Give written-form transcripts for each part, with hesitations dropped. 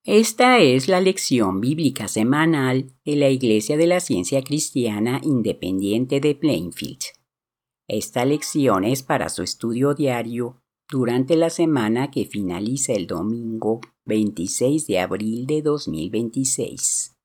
Esta es la lección bíblica semanal de la Iglesia de la Ciencia Cristiana Independiente de Plainfield. Esta lección es para su estudio diario durante la semana que finaliza el domingo 26 de abril de 2026.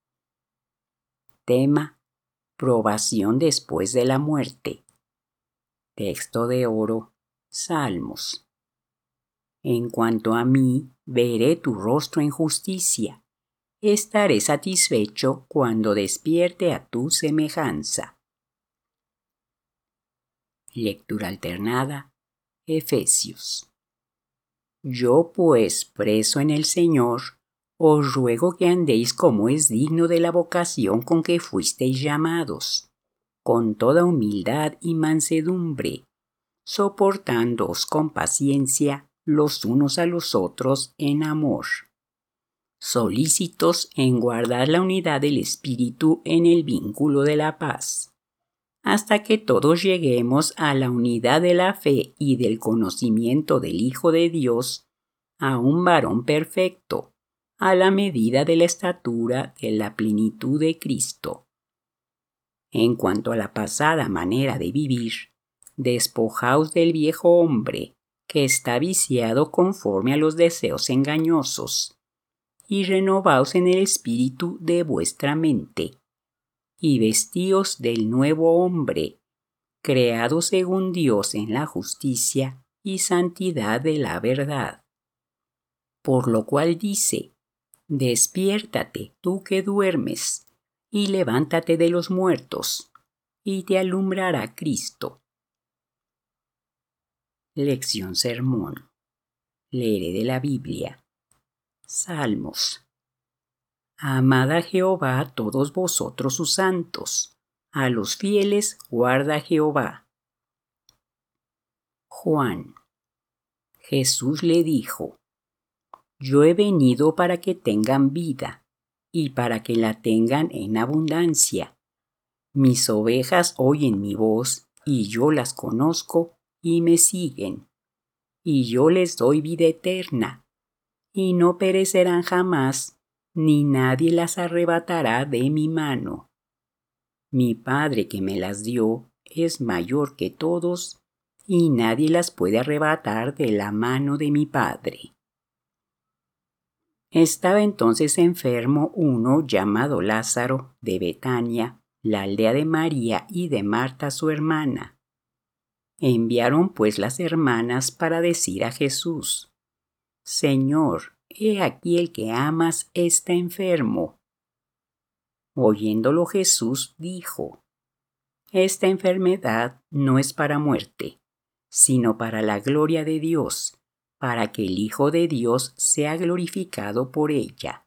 Tema: probación después de la muerte. Texto de oro: Salmos. En cuanto a mí, veré tu rostro en justicia. Estaré satisfecho cuando despierte a tu semejanza. Lectura alternada. Efesios. Yo pues, preso en el Señor, os ruego que andéis como es digno de la vocación con que fuisteis llamados, con toda humildad y mansedumbre, soportándoos con paciencia los unos a los otros en amor, solícitos en guardar la unidad del Espíritu en el vínculo de la paz, hasta que todos lleguemos a la unidad de la fe y del conocimiento del Hijo de Dios, a un varón perfecto, a la medida de la estatura de la plenitud de Cristo. En cuanto a la pasada manera de vivir, despojaos del viejo hombre, que está viciado conforme a los deseos engañosos, y renovaos en el espíritu de vuestra mente, y vestíos del nuevo hombre, creado según Dios en la justicia y santidad de la verdad. Por lo cual dice: despiértate tú que duermes, y levántate de los muertos, y te alumbrará Cristo. Lección sermón. Leeré de la Biblia. Salmos. Amad a Jehová todos vosotros sus santos, a los fieles guarda Jehová. Juan. Jesús le dijo: yo he venido para que tengan vida, y para que la tengan en abundancia. Mis ovejas oyen mi voz, y yo las conozco, y me siguen. Y yo les doy vida eterna, y no perecerán jamás, ni nadie las arrebatará de mi mano. Mi Padre que me las dio es mayor que todos, y nadie las puede arrebatar de la mano de mi Padre. Estaba entonces enfermo uno llamado Lázaro, de Betania, la aldea de María y de Marta su hermana. Enviaron pues las hermanas para decir a Jesús: Señor, he aquí el que amas está enfermo. Oyéndolo Jesús dijo: esta enfermedad no es para muerte, sino para la gloria de Dios, para que el Hijo de Dios sea glorificado por ella.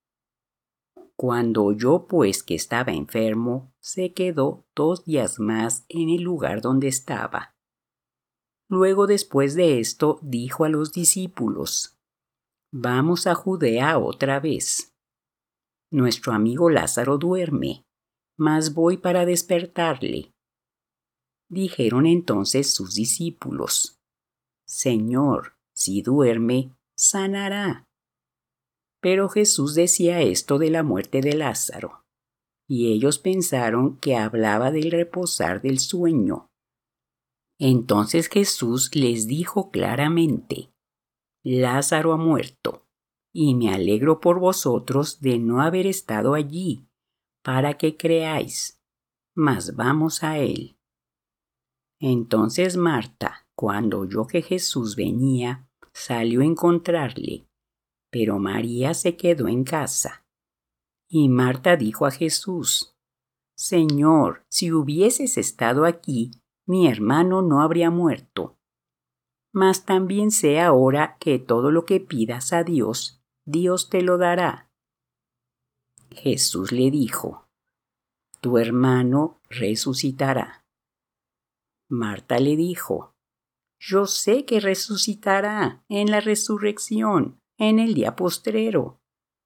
Cuando oyó pues que estaba enfermo, se quedó 2 días más en el lugar donde estaba. Luego, después de esto, dijo a los discípulos: vamos a Judea otra vez. Nuestro amigo Lázaro duerme, mas voy para despertarle. Dijeron entonces sus discípulos: Señor, si duerme, sanará. Pero Jesús decía esto de la muerte de Lázaro, y ellos pensaron que hablaba del reposar del sueño. Entonces Jesús les dijo claramente: Lázaro ha muerto, y me alegro por vosotros de no haber estado allí, para que creáis, mas vamos a él. Entonces Marta, cuando oyó que Jesús venía, salió a encontrarle, pero María se quedó en casa. Y Marta dijo a Jesús: Señor, si hubieses estado aquí, mi hermano no habría muerto. Mas también sé ahora que todo lo que pidas a Dios, Dios te lo dará. Jesús le dijo: tu hermano resucitará. Marta le dijo: yo sé que resucitará en la resurrección, en el día postrero.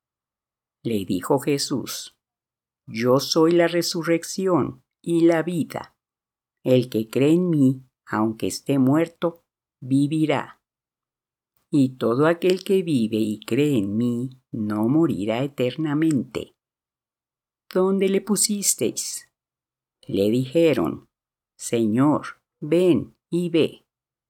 Le dijo Jesús: yo soy la resurrección y la vida. El que cree en mí, aunque esté muerto, vivirá. y todo aquel que vive y cree en mí no morirá eternamente. ¿Dónde le pusisteis? Le dijeron, Señor, ven y ve.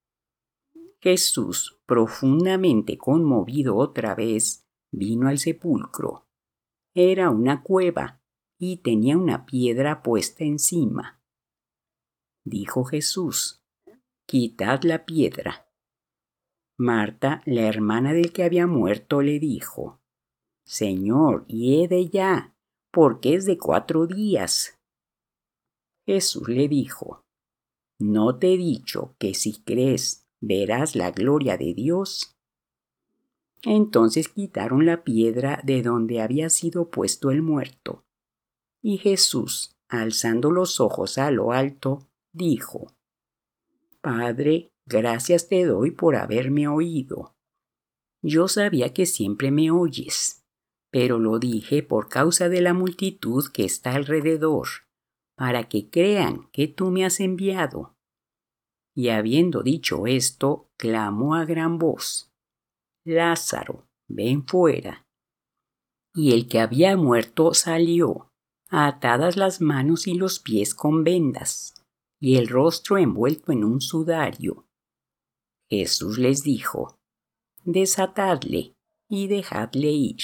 Jesús, profundamente conmovido otra vez, vino al sepulcro. Era una cueva y tenía una piedra puesta encima. Dijo Jesús, quitad la piedra. Marta, la hermana del que había muerto, le dijo, Señor, hiede ya, porque es de 4 días. Jesús le dijo, ¿no te he dicho que si crees verás la gloria de Dios? Entonces quitaron la piedra de donde había sido puesto el muerto. Y Jesús, alzando los ojos a lo alto, dijo, Padre, gracias te doy por haberme oído. Yo sabía que siempre me oyes, pero lo dije por causa de la multitud que está alrededor, para que crean que tú me has enviado. Y habiendo dicho esto, clamó a gran voz, Lázaro, ven fuera. Y el que había muerto salió, atadas las manos y los pies con vendas, y el rostro envuelto en un sudario. Jesús les dijo, desatadle y dejadle ir.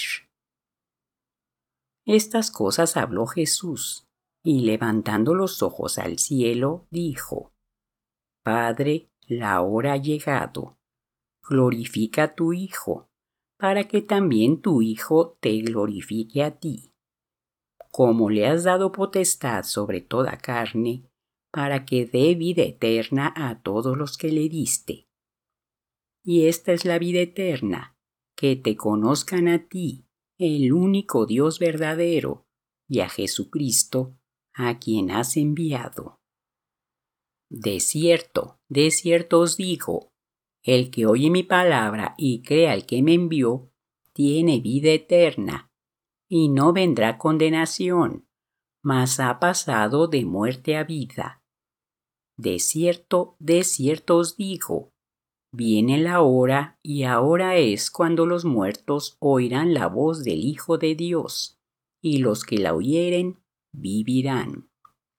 Estas cosas habló Jesús, y levantando los ojos al cielo, dijo, Padre, la hora ha llegado. Glorifica a tu Hijo, para que también tu Hijo te glorifique a ti. Como le has dado potestad sobre toda carne, para que dé vida eterna a todos los que le diste. Y esta es la vida eterna, que te conozcan a ti, el único Dios verdadero, y a Jesucristo, a quien has enviado. De cierto os digo, el que oye mi palabra y cree al que me envió, tiene vida eterna, y no vendrá condenación, mas ha pasado de muerte a vida. De cierto os digo, viene la hora y ahora es cuando los muertos oirán la voz del Hijo de Dios, y los que la oyeren vivirán.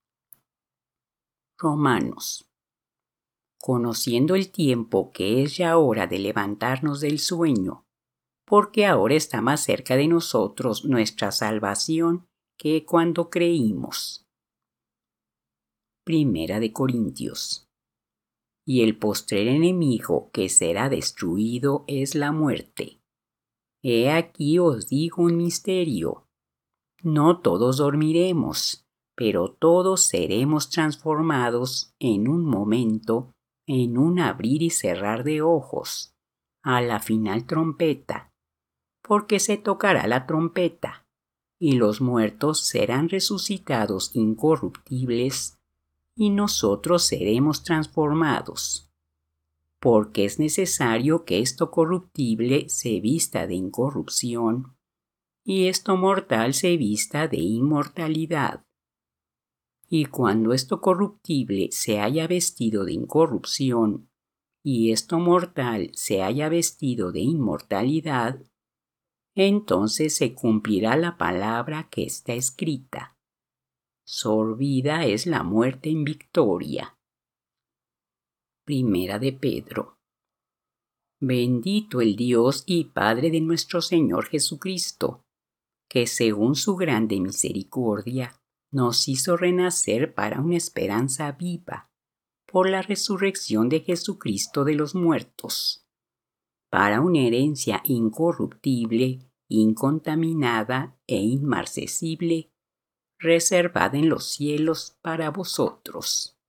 Romanos. Conociendo el tiempo que es ya hora de levantarnos del sueño, porque ahora está más cerca de nosotros nuestra salvación que cuando creímos. Primera de Corintios. Y el postrer enemigo que será destruido es la muerte. He aquí os digo un misterio. No todos dormiremos, pero todos seremos transformados en un momento, en un abrir y cerrar de ojos, a la final trompeta, porque se tocará la trompeta, y los muertos serán resucitados incorruptibles, y nosotros seremos transformados. Porque es necesario que esto corruptible se vista de incorrupción, y esto mortal se vista de inmortalidad. Y cuando esto corruptible se haya vestido de incorrupción, y esto mortal se haya vestido de inmortalidad, entonces se cumplirá la palabra que está escrita. Sorbida es la muerte en victoria. Primera de Pedro. Bendito el Dios y Padre de nuestro Señor Jesucristo, que según su grande misericordia nos hizo renacer para una esperanza viva, por la resurrección de Jesucristo de los muertos, para una herencia incorruptible, incontaminada e inmarcesible, reservada en los cielos para vosotros.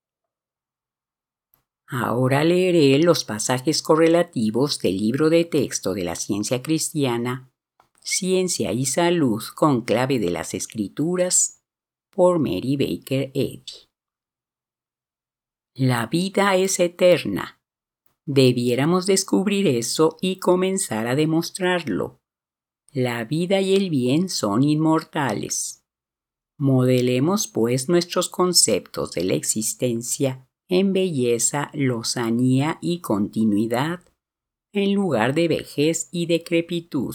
Ahora leeré los pasajes correlativos del libro de texto de la ciencia cristiana, Ciencia y Salud con clave de las Escrituras, por Mary Baker Eddy. La vida es eterna. Debiéramos descubrir eso y comenzar a demostrarlo. La vida y el bien son inmortales. Modelemos pues nuestros conceptos de la existencia en belleza, lozanía y continuidad en lugar de vejez y decrepitud.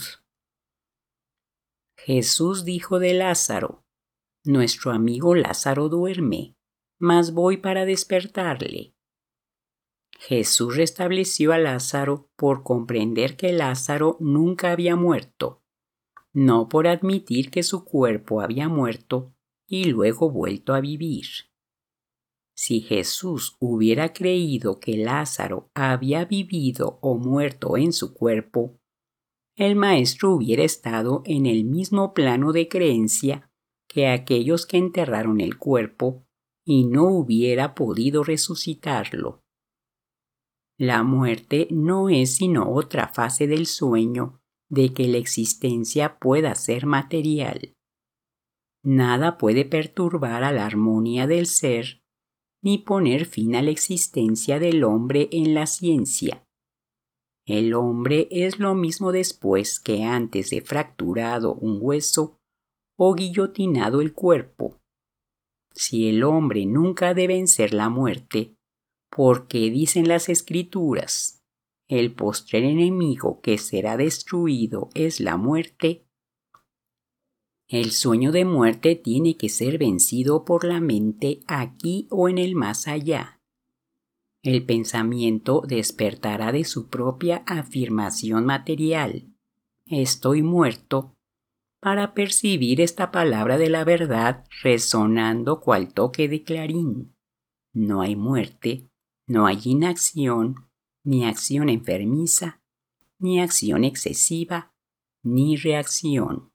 Jesús dijo de Lázaro: nuestro amigo Lázaro duerme, mas voy para despertarle. Jesús restableció a Lázaro por comprender que Lázaro nunca había muerto, no por admitir que su cuerpo había muerto y luego vuelto a vivir. Si Jesús hubiera creído que Lázaro había vivido o muerto en su cuerpo, el Maestro hubiera estado en el mismo plano de creencia que aquellos que enterraron el cuerpo y no hubiera podido resucitarlo. La muerte no es sino otra fase del sueño de que la existencia pueda ser material. Nada puede perturbar a la armonía del ser ni poner fin a la existencia del hombre en la ciencia. El hombre es lo mismo después que antes de fracturado un hueso o guillotinado el cuerpo. Si el hombre nunca ha de vencer la muerte, porque dicen las Escrituras, el postrer enemigo que será destruido es la muerte, el sueño de muerte tiene que ser vencido por la mente aquí o en el más allá. El pensamiento despertará de su propia afirmación material, estoy muerto, para percibir esta palabra de la verdad resonando cual toque de clarín. No hay muerte, no hay inacción, ni acción enfermiza, ni acción excesiva, ni reacción.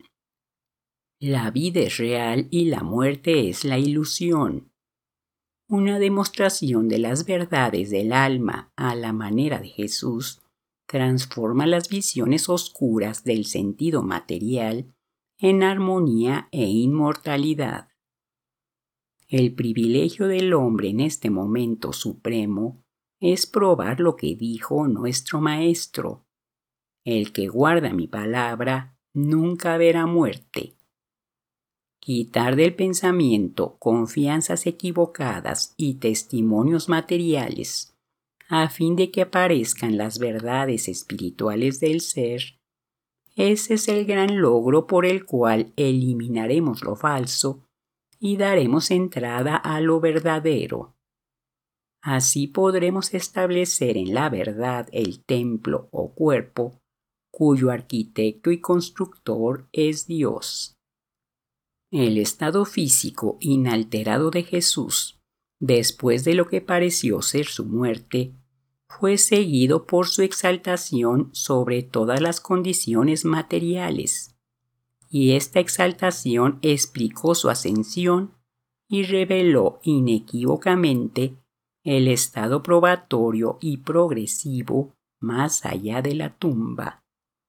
La vida es real y la muerte es la ilusión. Una demostración de las verdades del alma a la manera de Jesús transforma las visiones oscuras del sentido material en armonía e inmortalidad. El privilegio del hombre en este momento supremo es probar lo que dijo nuestro Maestro: el que guarda mi palabra nunca verá muerte. Quitar del pensamiento confianzas equivocadas y testimonios materiales, a fin de que aparezcan las verdades espirituales del ser, ese es el gran logro por el cual eliminaremos lo falso y daremos entrada a lo verdadero. Así podremos establecer en la verdad el templo o cuerpo, cuyo arquitecto y constructor es Dios. El estado físico inalterado de Jesús, después de lo que pareció ser su muerte, fue seguido por su exaltación sobre todas las condiciones materiales, y esta exaltación explicó su ascensión y reveló inequívocamente el estado probatorio y progresivo más allá de la tumba.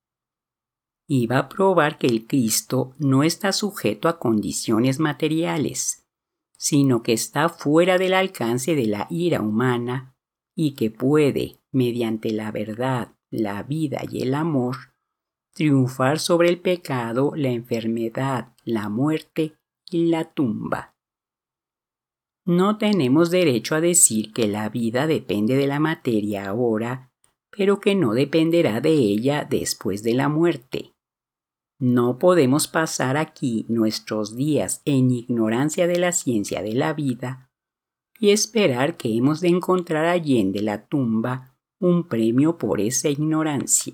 Iba a probar que el Cristo no está sujeto a condiciones materiales, sino que está fuera del alcance de la ira humana y que puede, mediante la verdad, la vida y el amor, triunfar sobre el pecado, la enfermedad, la muerte y la tumba. No tenemos derecho a decir que la vida depende de la materia ahora, pero que no dependerá de ella después de la muerte. No podemos pasar aquí nuestros días en ignorancia de la ciencia de la vida y esperar que hemos de encontrar allende la tumba un premio por esa ignorancia.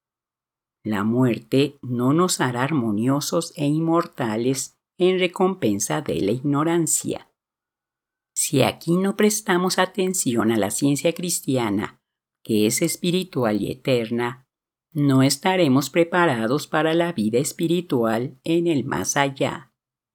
La muerte no nos hará armoniosos e inmortales en recompensa de la ignorancia. Si aquí no prestamos atención a la ciencia cristiana, que es espiritual y eterna, no estaremos preparados para la vida espiritual en el más allá.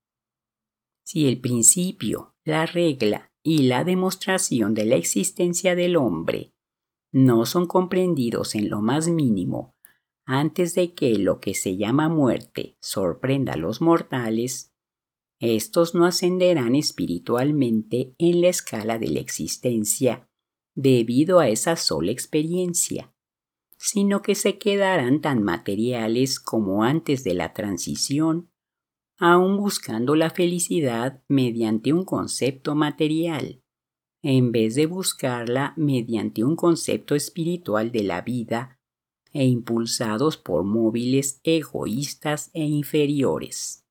Si el principio, la regla y la demostración de la existencia del hombre no son comprendidos en lo más mínimo antes de que lo que se llama muerte sorprenda a los mortales, estos no ascenderán espiritualmente en la escala de la existencia debido a esa sola experiencia, sino que se quedarán tan materiales como antes de la transición, aún buscando la felicidad mediante un concepto material, en vez de buscarla mediante un concepto espiritual de la vida e impulsados por móviles egoístas e inferiores.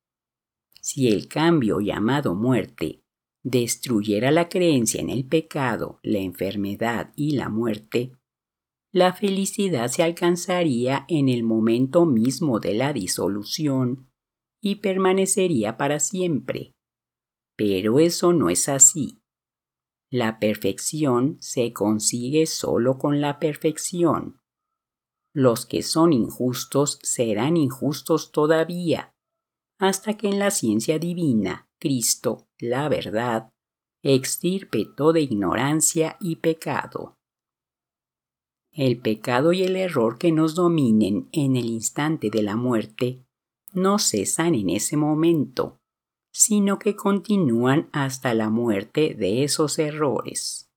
Si el cambio llamado muerte destruyera la creencia en el pecado, la enfermedad y la muerte, la felicidad se alcanzaría en el momento mismo de la disolución y permanecería para siempre. Pero eso no es así. La perfección se consigue solo con la perfección. Los que son injustos serán injustos todavía, hasta que en la ciencia divina, Cristo, la verdad, extirpe toda ignorancia y pecado. El pecado y el error que nos dominen en el instante de la muerte no cesan en ese momento, sino que continúan hasta la muerte de esos errores.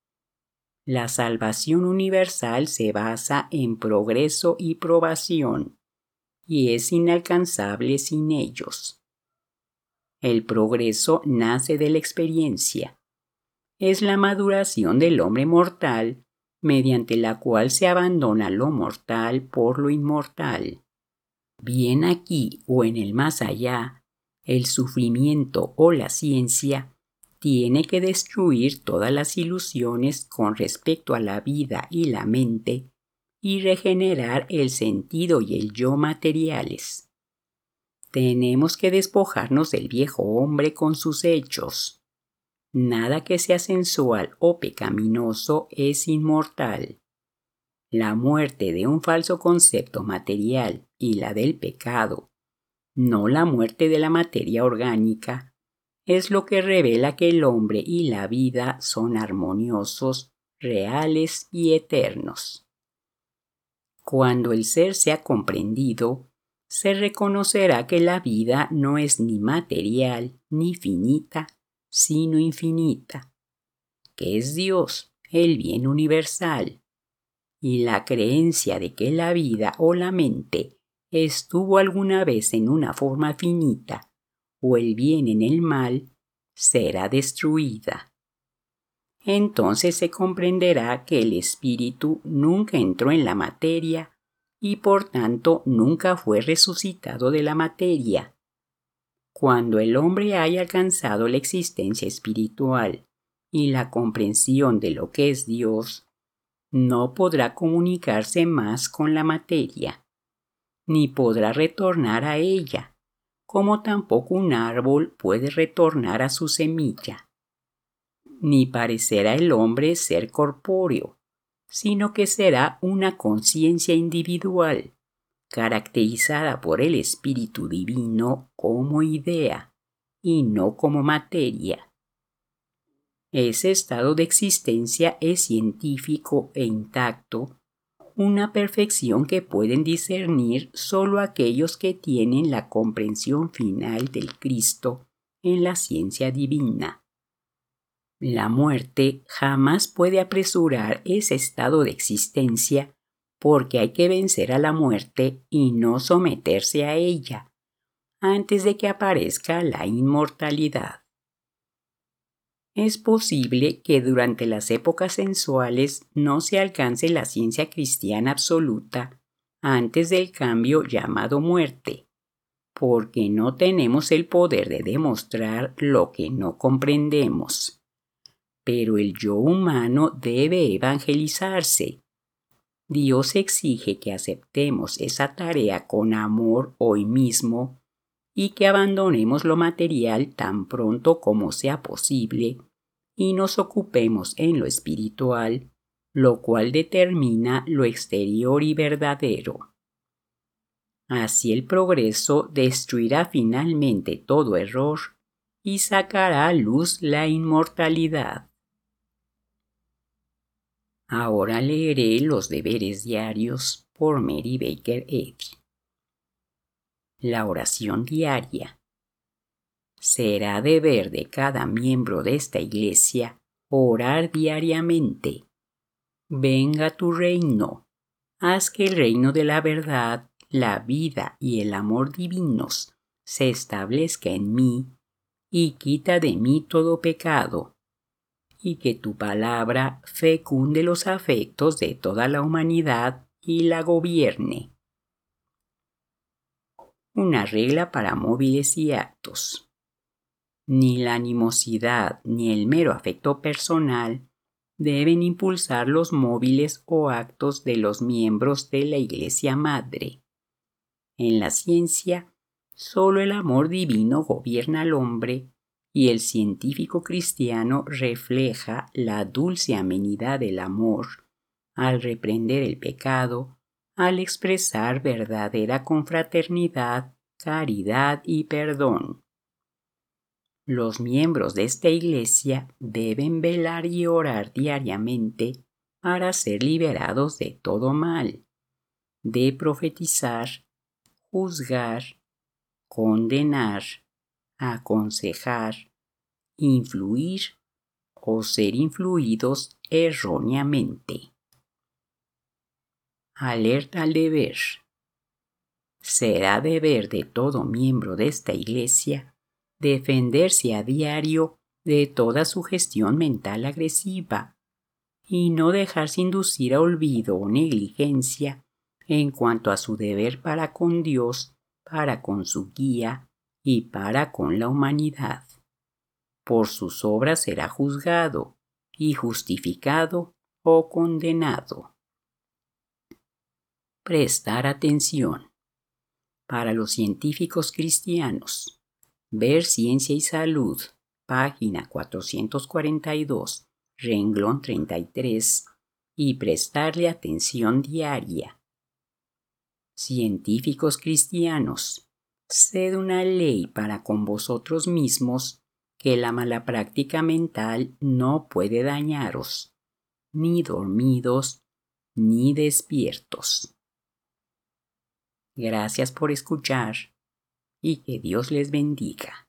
La salvación universal se basa en progreso y probación, y es inalcanzable sin ellos. El progreso nace de la experiencia. Es la maduración del hombre mortal, mediante la cual se abandona lo mortal por lo inmortal. Bien aquí o en el más allá, el sufrimiento o la ciencia tiene que destruir todas las ilusiones con respecto a la vida y la mente y regenerar el sentido y el yo materiales. Tenemos que despojarnos del viejo hombre con sus hechos. Nada que sea sensual o pecaminoso es inmortal. La muerte de un falso concepto material y la del pecado, no la muerte de la materia orgánica, es lo que revela que el hombre y la vida son armoniosos, reales y eternos. Cuando el ser sea comprendido, se reconocerá que la vida no es ni material ni finita, sino infinita, que es Dios, el bien universal, y la creencia de que la vida o la mente estuvo alguna vez en una forma finita o el bien en el mal, será destruida. Entonces se comprenderá que el espíritu nunca entró en la materia y por tanto nunca fue resucitado de la materia. Cuando el hombre haya alcanzado la existencia espiritual y la comprensión de lo que es Dios, no podrá comunicarse más con la materia, ni podrá retornar a ella, como tampoco un árbol puede retornar a su semilla. Ni parecerá el hombre ser corpóreo, sino que será una conciencia individual, caracterizada por el Espíritu Divino como idea y no como materia. Ese estado de existencia es científico e intacto, una perfección que pueden discernir solo aquellos que tienen la comprensión final del Cristo en la ciencia divina. La muerte jamás puede apresurar ese estado de existencia porque hay que vencer a la muerte y no someterse a ella antes de que aparezca la inmortalidad. Es posible que durante las épocas sensuales no se alcance la ciencia cristiana absoluta antes del cambio llamado muerte, porque no tenemos el poder de demostrar lo que no comprendemos. Pero el yo humano debe evangelizarse. Dios exige que aceptemos esa tarea con amor hoy mismo y que abandonemos lo material tan pronto como sea posible y nos ocupemos en lo espiritual, lo cual determina lo exterior y verdadero. Así el progreso destruirá finalmente todo error y sacará a luz la inmortalidad. Ahora leeré los deberes diarios por Mary Baker Eddy. La oración diaria. Será deber de cada miembro de esta iglesia orar diariamente. Venga tu reino. Haz que el reino de la verdad, la vida y el amor divinos se establezca en mí y quita de mí todo pecado. y que tu palabra fecunde los afectos de toda la humanidad y la gobierne. Una regla para móviles y actos. Ni la animosidad ni el mero afecto personal deben impulsar los móviles o actos de los miembros de la Iglesia Madre. En la ciencia, solo el amor divino gobierna al hombre y el científico cristiano refleja la dulce amenidad del amor al reprender el pecado, al expresar verdadera confraternidad, caridad y perdón. Los miembros de esta Iglesia deben velar y orar diariamente para ser liberados de todo mal, de profetizar, juzgar, condenar, aconsejar, influir o ser influidos erróneamente. Alerta al deber. Será deber de todo miembro de esta Iglesia defenderse a diario de toda sugestión mental agresiva y no dejarse inducir a olvido o negligencia en cuanto a su deber para con Dios, para con su guía y para con la humanidad. Por sus obras será juzgado y justificado o condenado. Prestar atención. Para los científicos cristianos, ver Ciencia y Salud, página 442, renglón 33, y prestarle atención diaria. Científicos cristianos, sed una ley para con vosotros mismos que la mala práctica mental no puede dañaros, ni dormidos, ni despiertos. Gracias por escuchar y que Dios les bendiga.